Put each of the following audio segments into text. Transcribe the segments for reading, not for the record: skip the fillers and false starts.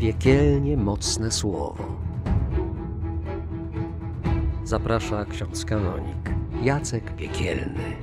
Piekielnie mocne słowo. Zaprasza ksiądz kanonik Jacek Piekielny.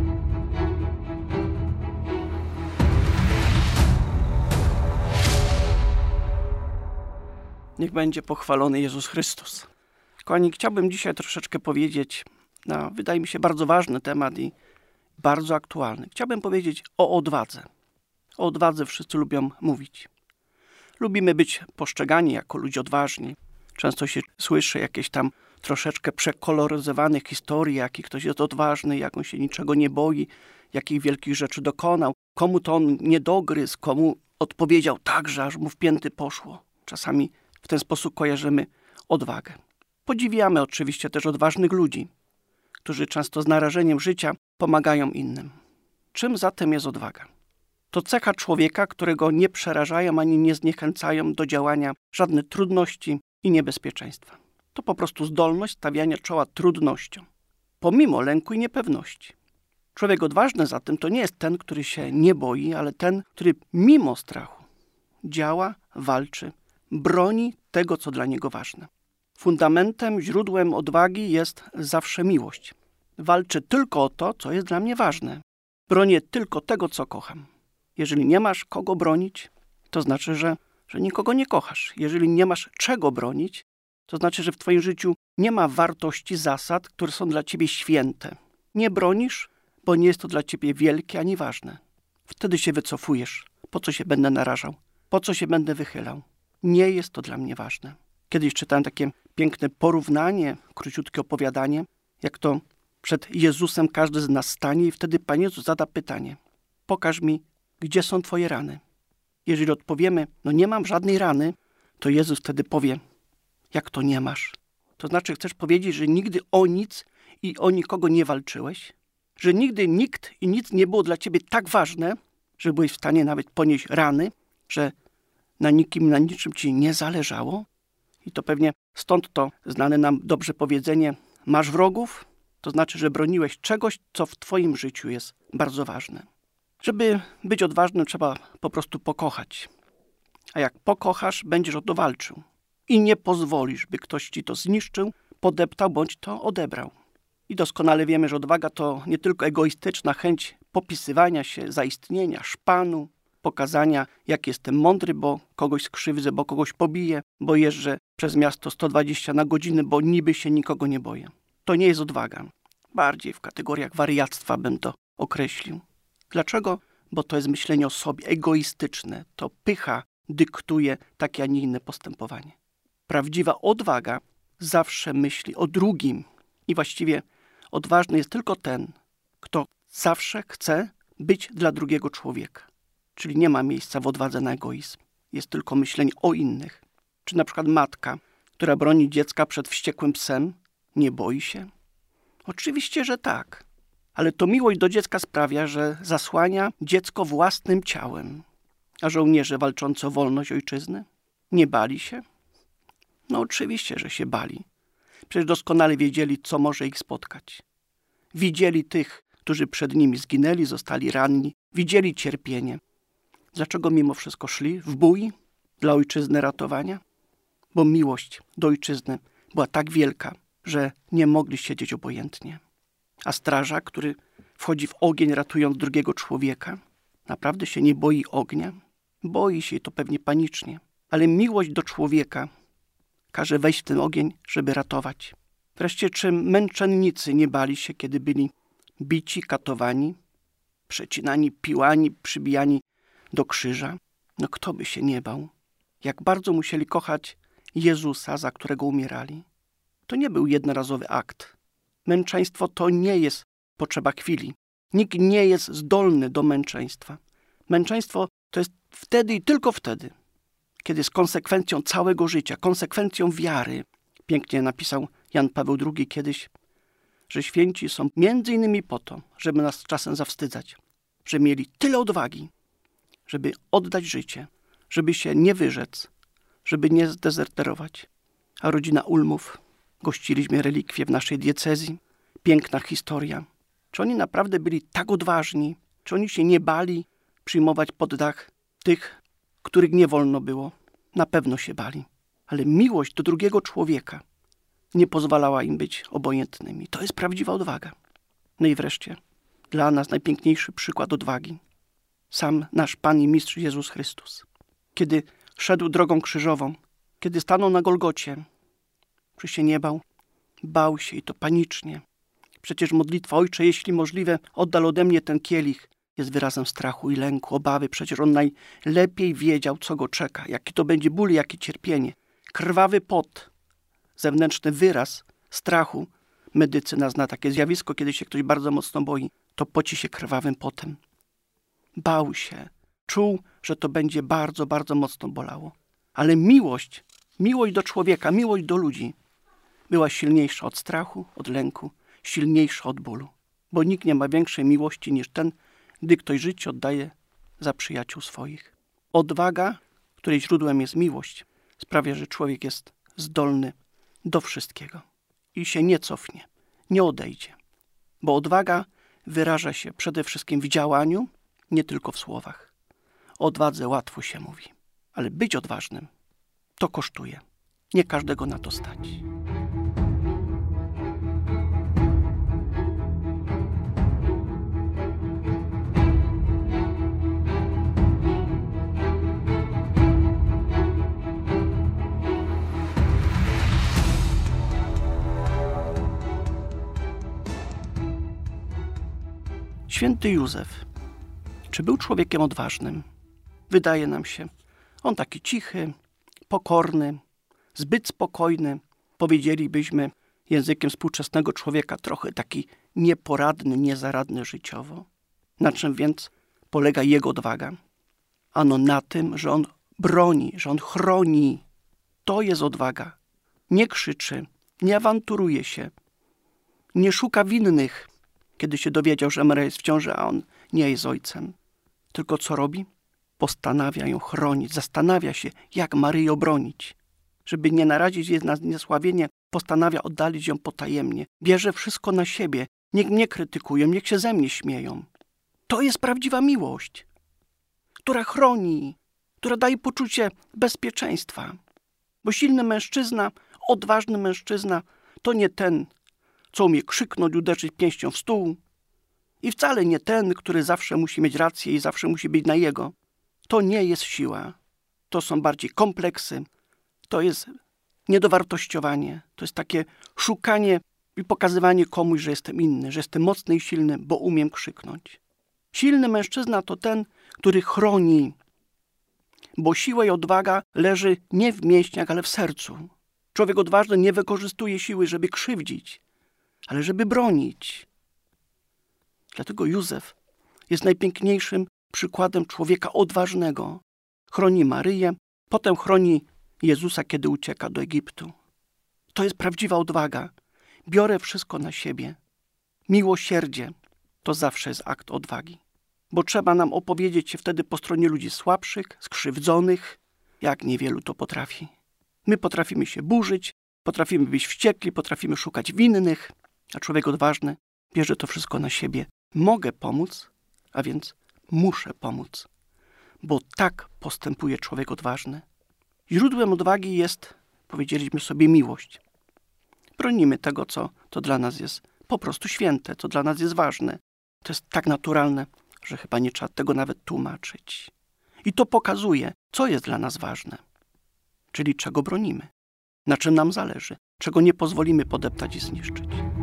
Niech będzie pochwalony Jezus Chrystus. Kochani, chciałbym dzisiaj troszeczkę powiedzieć na, wydaje mi się, bardzo ważny temat i bardzo aktualny. Chciałbym powiedzieć o odwadze. O odwadze wszyscy lubią mówić. Lubimy być postrzegani jako ludzie odważni. Często się słyszy jakieś tam troszeczkę przekoloryzowane historie, jaki ktoś jest odważny, jak on się niczego nie boi, jakich wielkich rzeczy dokonał, komu to on nie dogryzł, komu odpowiedział tak, że aż mu w pięty poszło. Czasami w ten sposób kojarzymy odwagę. Podziwiamy oczywiście też odważnych ludzi, którzy często z narażeniem życia pomagają innym. Czym zatem jest odwaga? To cecha człowieka, którego nie przerażają ani nie zniechęcają do działania żadne trudności i niebezpieczeństwa. To po prostu zdolność stawiania czoła trudnościom, pomimo lęku i niepewności. Człowiek odważny zatem to nie jest ten, który się nie boi, ale ten, który mimo strachu działa, walczy, broni tego, co dla niego ważne. Fundamentem, źródłem odwagi jest zawsze miłość. Walczę tylko o to, co jest dla mnie ważne. Bronię tylko tego, co kocham. Jeżeli nie masz kogo bronić, to znaczy, że nikogo nie kochasz. Jeżeli nie masz czego bronić, to znaczy, że w twoim życiu nie ma wartości, zasad, które są dla ciebie święte. Nie bronisz, bo nie jest to dla ciebie wielkie ani ważne. Wtedy się wycofujesz. Po co się będę narażał? Po co się będę wychylał? Nie jest to dla mnie ważne. Kiedyś czytałem takie piękne porównanie, króciutkie opowiadanie, jak to przed Jezusem każdy z nas stanie i wtedy Pan Jezus zada pytanie. Pokaż mi, gdzie są twoje rany. Jeżeli odpowiemy, nie mam żadnej rany, to Jezus wtedy powie, jak to nie masz? To znaczy chcesz powiedzieć, że nigdy o nic i o nikogo nie walczyłeś? Że nigdy nikt i nic nie było dla ciebie tak ważne, że byłeś w stanie nawet ponieść rany, że na nikim, na niczym ci nie zależało? I to pewnie stąd to znane nam dobrze powiedzenie, masz wrogów? To znaczy, że broniłeś czegoś, co w twoim życiu jest bardzo ważne. Żeby być odważnym, trzeba po prostu pokochać. A jak pokochasz, będziesz o to walczył. I nie pozwolisz, by ktoś ci to zniszczył, podeptał bądź to odebrał. I doskonale wiemy, że odwaga to nie tylko egoistyczna chęć popisywania się, zaistnienia, szpanu, pokazania, jak jestem mądry, bo kogoś skrzywdzę, bo kogoś pobiję, bo jeżdżę przez miasto 120 na godzinę, bo niby się nikogo nie boję. To nie jest odwaga. Bardziej w kategoriach wariactwa bym to określił. Dlaczego? Bo to jest myślenie o sobie egoistyczne. To pycha dyktuje takie, a nie inne postępowanie. Prawdziwa odwaga zawsze myśli o drugim. I właściwie odważny jest tylko ten, kto zawsze chce być dla drugiego człowieka. Czyli nie ma miejsca w odwadze na egoizm. Jest tylko myślenie o innych. Czy na przykład matka, która broni dziecka przed wściekłym psem, nie boi się? Oczywiście, że tak. Ale to miłość do dziecka sprawia, że zasłania dziecko własnym ciałem. A żołnierze walczący o wolność ojczyzny nie bali się? Oczywiście, że się bali. Przecież doskonale wiedzieli, co może ich spotkać. Widzieli tych, którzy przed nimi zginęli, zostali ranni. Widzieli cierpienie. Dlaczego mimo wszystko szli w bój dla ojczyzny ratowania? Bo miłość do ojczyzny była tak wielka, że nie mogli siedzieć obojętnie. A strażak, który wchodzi w ogień ratując drugiego człowieka, naprawdę się nie boi ognia? Boi się i to pewnie panicznie. Ale miłość do człowieka każe wejść w ten ogień, żeby ratować. Wreszcie czy męczennicy nie bali się, kiedy byli bici, katowani, przecinani piłami, przybijani do krzyża? Kto by się nie bał? Jak bardzo musieli kochać Jezusa, za którego umierali. To nie był jednorazowy akt. Męczeństwo to nie jest potrzeba chwili. Nikt nie jest zdolny do męczeństwa. Męczeństwo to jest wtedy i tylko wtedy, kiedy jest konsekwencją całego życia, konsekwencją wiary. Pięknie napisał Jan Paweł II kiedyś, że święci są między innymi po to, żeby nas czasem zawstydzać, że mieli tyle odwagi, żeby oddać życie, żeby się nie wyrzec, żeby nie zdezerterować. A rodzina Ulmów, gościliśmy relikwie w naszej diecezji, piękna historia. Czy oni naprawdę byli tak odważni? Czy oni się nie bali przyjmować pod dach tych, których nie wolno było? na pewno się bali. Ale miłość do drugiego człowieka nie pozwalała im być obojętnymi. To jest prawdziwa odwaga. No i wreszcie, dla nas najpiękniejszy przykład odwagi. Sam nasz Pan i Mistrz Jezus Chrystus. Kiedy szedł drogą krzyżową, kiedy stanął na Golgocie, czy się nie bał? Bał się i to panicznie. Przecież modlitwa: Ojcze, jeśli możliwe, oddal ode mnie ten kielich, jest wyrazem strachu i lęku, obawy. Przecież on najlepiej wiedział, co go czeka, jaki to będzie ból, jakie cierpienie. Krwawy pot, zewnętrzny wyraz strachu. Medycyna zna takie zjawisko, kiedy się ktoś bardzo mocno boi, to poci się krwawym potem. Bał się, czuł, że to będzie bardzo, bardzo mocno bolało. Ale miłość do człowieka, miłość do ludzi była silniejsza od strachu, od lęku, silniejsza od bólu. Bo nikt nie ma większej miłości niż ten, gdy ktoś życie oddaje za przyjaciół swoich. Odwaga, której źródłem jest miłość, sprawia, że człowiek jest zdolny do wszystkiego i się nie cofnie, nie odejdzie. Bo odwaga wyraża się przede wszystkim w działaniu, nie tylko w słowach. O odwadze łatwo się mówi, ale być odważnym to kosztuje. Nie każdego na to stać. Święty Józef, czy był człowiekiem odważnym? Wydaje nam się, on taki cichy, pokorny, zbyt spokojny, powiedzielibyśmy językiem współczesnego człowieka, trochę taki nieporadny, niezaradny życiowo. Na czym więc polega jego odwaga? Ano na tym, że on broni, że on chroni. To jest odwaga. Nie krzyczy, nie awanturuje się, nie szuka winnych, kiedy się dowiedział, że Maryja jest w ciąży, a on nie jest ojcem. Tylko co robi? Postanawia ją chronić, zastanawia się, jak Maryję obronić. Żeby nie narazić jej na zniesławienie, postanawia oddalić ją potajemnie. Bierze wszystko na siebie. Niech mnie krytykują, niech się ze mnie śmieją. To jest prawdziwa miłość, która chroni, która daje poczucie bezpieczeństwa. Bo silny mężczyzna, odważny mężczyzna to nie ten, co umie krzyknąć, uderzyć pięścią w stół. I wcale nie ten, który zawsze musi mieć rację i zawsze musi być na jego. To nie jest siła. To są bardziej kompleksy. To jest niedowartościowanie. To jest takie szukanie i pokazywanie komuś, że jestem inny, że jestem mocny i silny, bo umiem krzyknąć. Silny mężczyzna to ten, który chroni. Bo siła i odwaga leży nie w mięśniach, ale w sercu. Człowiek odważny nie wykorzystuje siły, żeby krzywdzić, ale żeby bronić. Dlatego Józef jest najpiękniejszym przykładem człowieka odważnego. Chroni Maryję, potem chroni Jezusa, kiedy ucieka do Egiptu. To jest prawdziwa odwaga. Biorę wszystko na siebie. Miłosierdzie to zawsze jest akt odwagi. Bo trzeba nam opowiedzieć się wtedy po stronie ludzi słabszych, skrzywdzonych, jak niewielu to potrafi. My potrafimy się burzyć, potrafimy być wściekli, potrafimy szukać winnych, a człowiek odważny bierze to wszystko na siebie. Mogę pomóc, a więc muszę pomóc, bo tak postępuje człowiek odważny. Źródłem odwagi jest, powiedzieliśmy sobie, miłość. Bronimy tego, co dla nas jest po prostu święte, co dla nas jest ważne. To jest tak naturalne, że chyba nie trzeba tego nawet tłumaczyć. I to pokazuje, co jest dla nas ważne, czyli czego bronimy, na czym nam zależy, czego nie pozwolimy podeptać i zniszczyć.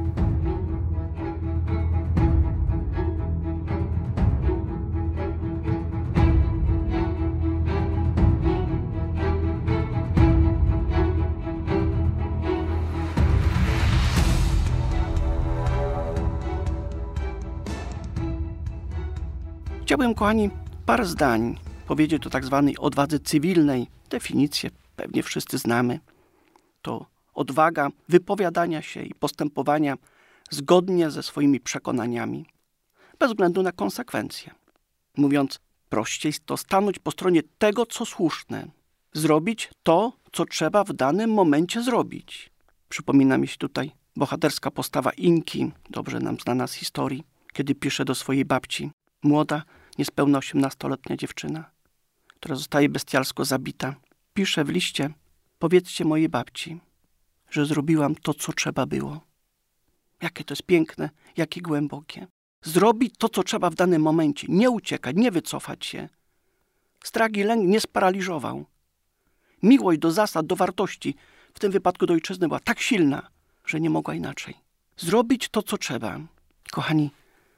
Chciałbym, kochani, parę zdań powiedzieć o tak zwanej odwadze cywilnej. Definicję pewnie wszyscy znamy. To odwaga wypowiadania się i postępowania zgodnie ze swoimi przekonaniami, bez względu na konsekwencje. Mówiąc prościej, to stanąć po stronie tego, co słuszne. Zrobić to, co trzeba w danym momencie zrobić. Przypomina mi się tutaj bohaterska postawa Inki, dobrze nam znana z historii, kiedy pisze do swojej babci. Młoda, niespełna 18-letnia dziewczyna, która zostaje bestialsko zabita. pisze w liście: powiedzcie mojej babci, że zrobiłam to, co trzeba było. Jakie to jest piękne, jakie głębokie. Zrobić to, co trzeba w danym momencie. Nie uciekać, nie wycofać się. Strach i lęk nie sparaliżował. Miłość do zasad, do wartości, w tym wypadku do ojczyzny, była tak silna, że nie mogła inaczej. Zrobić to, co trzeba. Kochani,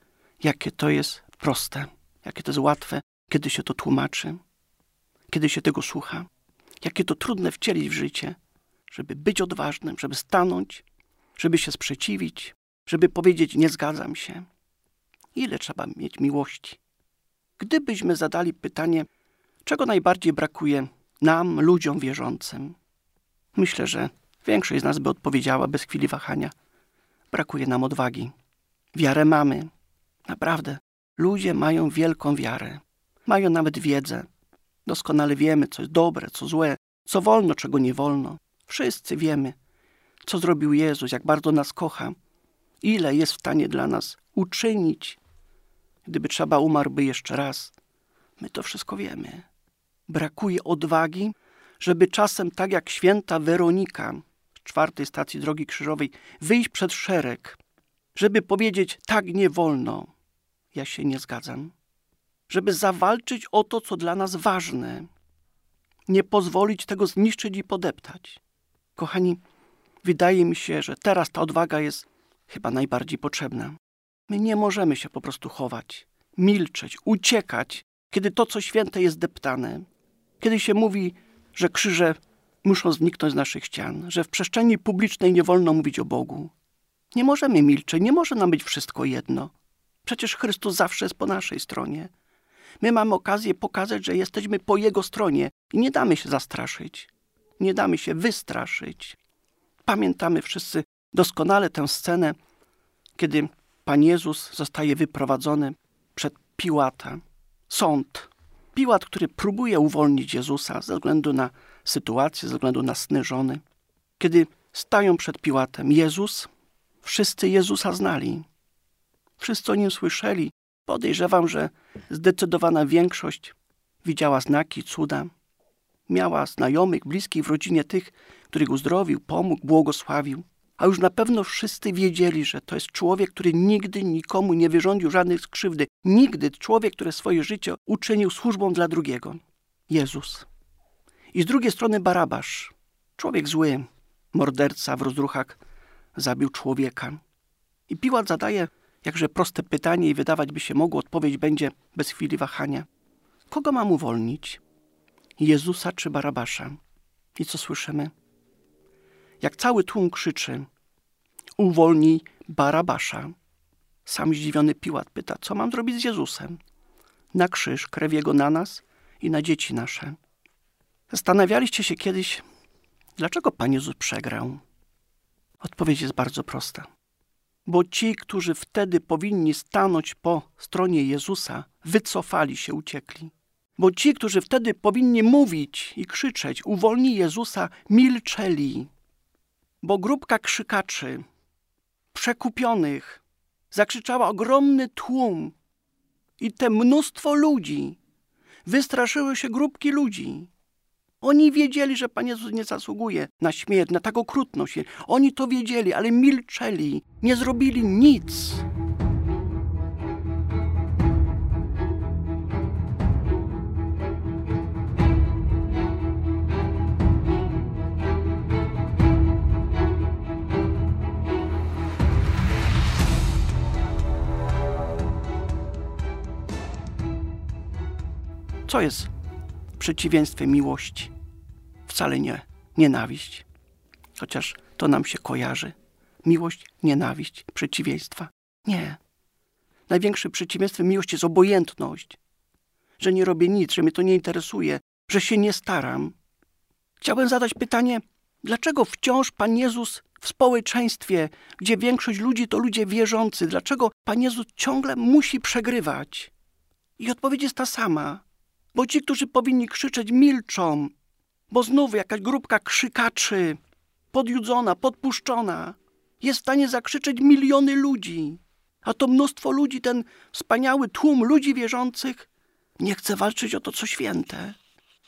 jakie to jest proste, jakie to jest łatwe, kiedy się to tłumaczy, kiedy się tego słucha. Jakie to trudne wcielić w życie, żeby być odważnym, żeby stanąć, żeby się sprzeciwić, żeby powiedzieć: nie zgadzam się. Ile trzeba mieć miłości? Gdybyśmy zadali pytanie, czego najbardziej brakuje nam, ludziom wierzącym, myślę, że większość z nas by odpowiedziała bez chwili wahania: brakuje nam odwagi. Wiarę mamy. Naprawdę. Ludzie mają wielką wiarę. Mają nawet wiedzę. Doskonale wiemy, co jest dobre, co złe, co wolno, czego nie wolno. Wszyscy wiemy, co zrobił Jezus, jak bardzo nas kocha, ile jest w stanie dla nas uczynić. Gdyby trzeba, umarłby jeszcze raz. My to wszystko wiemy. Brakuje odwagi, żeby czasem, tak jak święta Weronika z 4. stacji Drogi Krzyżowej, wyjść przed szereg, żeby powiedzieć: tak nie wolno, ja się nie zgadzam. Żeby zawalczyć o to, co dla nas ważne. Nie pozwolić tego zniszczyć i podeptać. Kochani, wydaje mi się, że teraz ta odwaga jest chyba najbardziej potrzebna. My nie możemy się po prostu chować, milczeć, uciekać, kiedy to, co święte, jest deptane. Kiedy się mówi, że krzyże muszą zniknąć z naszych ścian, że w przestrzeni publicznej nie wolno mówić o Bogu. Nie możemy milczeć, nie może nam być wszystko jedno. Przecież Chrystus zawsze jest po naszej stronie. My mamy okazję pokazać, że jesteśmy po Jego stronie i nie damy się zastraszyć. Nie damy się wystraszyć. Pamiętamy wszyscy doskonale tę scenę, kiedy Pan Jezus zostaje wyprowadzony przed Piłata. Sąd. Piłat, który próbuje uwolnić Jezusa ze względu na sytuację, ze względu na sny żony. Kiedy stają przed Piłatem, wszyscy Jezusa znali. Wszyscy o Nim słyszeli. Podejrzewam, że zdecydowana większość widziała znaki, cuda. Miała znajomych, bliskich w rodzinie tych, których uzdrowił, pomógł, błogosławił. A już na pewno wszyscy wiedzieli, że to jest człowiek, który nigdy nikomu nie wyrządził żadnej skrzywdy. Nigdy człowiek, który swoje życie uczynił służbą dla drugiego. Jezus. I z drugiej strony Barabasz. Człowiek zły, morderca w rozruchach zabił człowieka. I Piłat zadaje jakże proste pytanie i wydawać by się mogło, odpowiedź będzie bez chwili wahania. Kogo mam uwolnić? Jezusa czy Barabasza? I co słyszymy? Jak cały tłum krzyczy: uwolnij Barabasza. Sam zdziwiony Piłat pyta: co mam zrobić z Jezusem? Na krzyż, krew Jego na nas i na dzieci nasze. Zastanawialiście się kiedyś, dlaczego Pan Jezus przegrał? Odpowiedź jest bardzo prosta. Bo ci, którzy wtedy powinni stanąć po stronie Jezusa, wycofali się, uciekli. Bo ci, którzy wtedy powinni mówić i krzyczeć: uwolnij Jezusa, milczeli. Bo grupka krzykaczy, przekupionych, zakrzyczała ogromny tłum i te mnóstwo ludzi, wystraszyły się grupki ludzi. Oni wiedzieli, że Pan Jezus nie zasługuje na śmierć, na tak okrutną śmierć. Oni to wiedzieli, ale milczeli, nie zrobili nic. Co jest przeciwieństwem miłości? Wcale nie nienawiść. Chociaż to nam się kojarzy. Miłość, nienawiść, przeciwieństwa. Nie. Największym przeciwieństwem miłości jest obojętność. Że nie robię nic, że mnie to nie interesuje, że się nie staram. Chciałbym zadać pytanie, dlaczego wciąż Pan Jezus w społeczeństwie, gdzie większość ludzi to ludzie wierzący, dlaczego Pan Jezus ciągle musi przegrywać? I odpowiedź jest ta sama. Bo ci, którzy powinni krzyczeć, milczą. Bo znów jakaś grupka krzykaczy, podjudzona, podpuszczona, jest w stanie zakrzyczeć miliony ludzi. A to mnóstwo ludzi, ten wspaniały tłum ludzi wierzących, nie chce walczyć o to, co święte.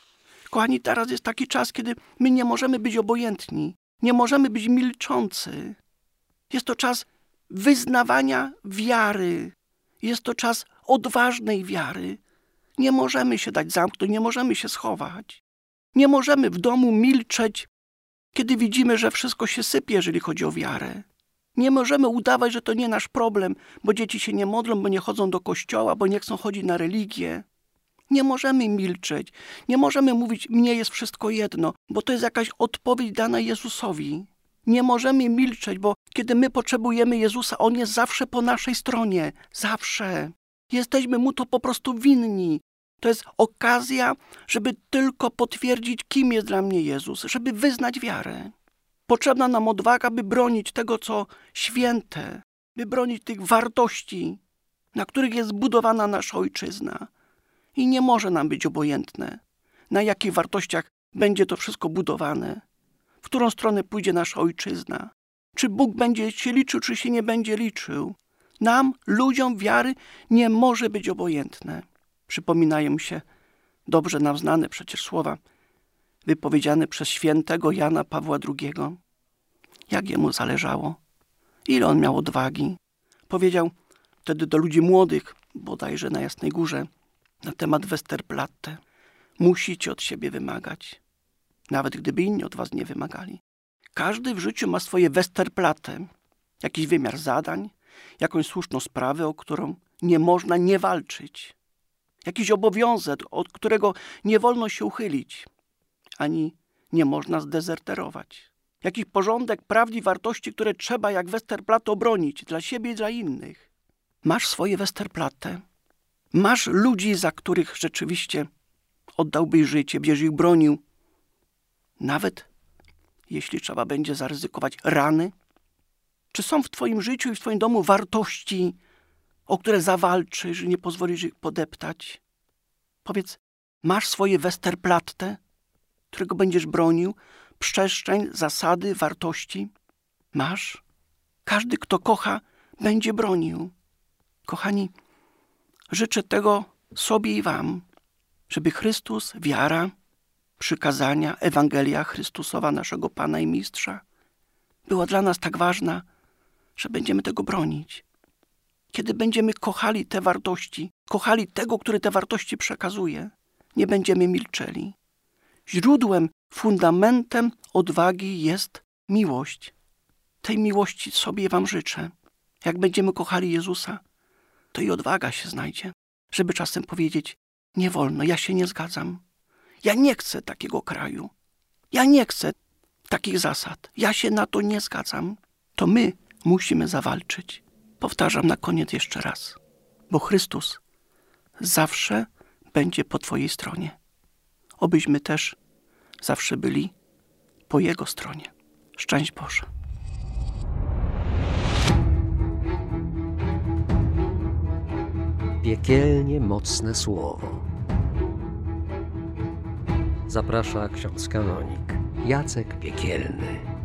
Kochani, teraz jest taki czas, kiedy my nie możemy być obojętni. Nie możemy być milczący. Jest to czas wyznawania wiary. Jest to czas odważnej wiary. Nie możemy się dać zamknąć, nie możemy się schować. Nie możemy w domu milczeć, kiedy widzimy, że wszystko się sypie, jeżeli chodzi o wiarę. Nie możemy udawać, że to nie nasz problem, bo dzieci się nie modlą, bo nie chodzą do kościoła, bo nie chcą chodzić na religię. Nie możemy milczeć. Nie możemy mówić, mnie jest wszystko jedno, bo to jest jakaś odpowiedź dana Jezusowi. Nie możemy milczeć, bo kiedy my potrzebujemy Jezusa, On jest zawsze po naszej stronie. Zawsze. Jesteśmy Mu to po prostu winni. To jest okazja, żeby tylko potwierdzić, kim jest dla mnie Jezus, żeby wyznać wiarę. Potrzebna nam odwaga, by bronić tego, co święte, by bronić tych wartości, na których jest zbudowana nasza ojczyzna. I nie może nam być obojętne, na jakich wartościach będzie to wszystko budowane, w którą stronę pójdzie nasza ojczyzna, czy Bóg będzie się liczył, czy się nie będzie liczył. Nam, ludziom wiary, nie może być obojętne. Przypominają się dobrze nam znane przecież słowa wypowiedziane przez świętego Jana Pawła II. Jak jemu zależało, ile on miał odwagi. Powiedział wtedy do ludzi młodych, bodajże na Jasnej Górze, na temat Westerplatte. Musicie od siebie wymagać, nawet gdyby inni od was nie wymagali. Każdy w życiu ma swoje Westerplatte, jakiś wymiar zadań, jakąś słuszną sprawę, o którą nie można nie walczyć. Jakiś obowiązek, od którego nie wolno się uchylić, ani nie można zdezerterować. Jakiś porządek praw i wartości, które trzeba jak Westerplatte obronić dla siebie i dla innych. Masz swoje Westerplatte. Masz ludzi, za których rzeczywiście oddałbyś życie, będziesz ich bronił. Nawet jeśli trzeba będzie zaryzykować rany. Czy są w twoim życiu i w twoim domu wartości, o które zawalczysz i nie pozwolisz ich podeptać? Powiedz, masz swoje Westerplatte, którego będziesz bronił, przestrzeń, zasady, wartości? Masz? Każdy, kto kocha, będzie bronił. Kochani, życzę tego sobie i wam, żeby Chrystus, wiara, przykazania, Ewangelia Chrystusowa, naszego Pana i Mistrza, była dla nas tak ważna, że będziemy tego bronić. Kiedy będziemy kochali te wartości, kochali tego, który te wartości przekazuje, nie będziemy milczeli. Źródłem, fundamentem odwagi jest miłość. Tej miłości sobie wam życzę. Jak będziemy kochali Jezusa, to i odwaga się znajdzie, żeby czasem powiedzieć, nie wolno, ja się nie zgadzam. Ja nie chcę takiego kraju. Ja nie chcę takich zasad. Ja się na to nie zgadzam. To my musimy zawalczyć. Powtarzam na koniec jeszcze raz, bo Chrystus zawsze będzie po twojej stronie. Obyśmy też zawsze byli po Jego stronie. Szczęść Boże. Piekielnie mocne słowo. Zaprasza ksiądz kanonik Jacek Piekielny.